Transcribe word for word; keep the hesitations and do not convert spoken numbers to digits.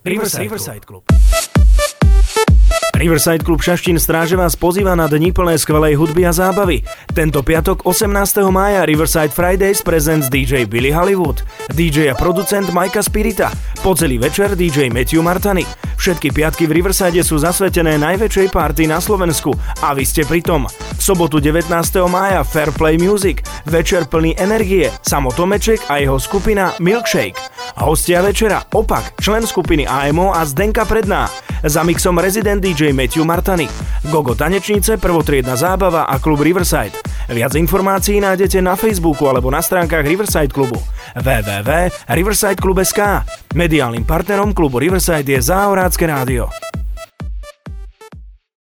Riverside, Riverside Club. Riverside Club Šaštín Stráže vás pozýva na dni plné skvelej hudby a zábavy. Tento piatok osemnásteho mája Riverside Fridays presents dý džej Billy Hollywood, dý džej a producent Majka Spirita, po celý večer dý džej Matthew Martany. Všetky piatky v Riverside sú zasvetené najväčšej party na Slovensku a vy ste pri tom. V sobotu devätnásteho mája Fair Play Music, večer plný energie, Samo Tomeček a jeho skupina Milkshake. Hostia večera Opak, člen skupiny á em ó a Zdenka Predná. Za mixom rezident dý džej Matthew Martany. Gogo Tanečnice, prvotriedna zábava a klub Riverside. Viac informácií nájdete na Facebooku alebo na stránkach Riverside klubu w w w bodka riverside klub bodka es ká. Mediálnym partnerom klubu Riverside je Záhorácké rádio.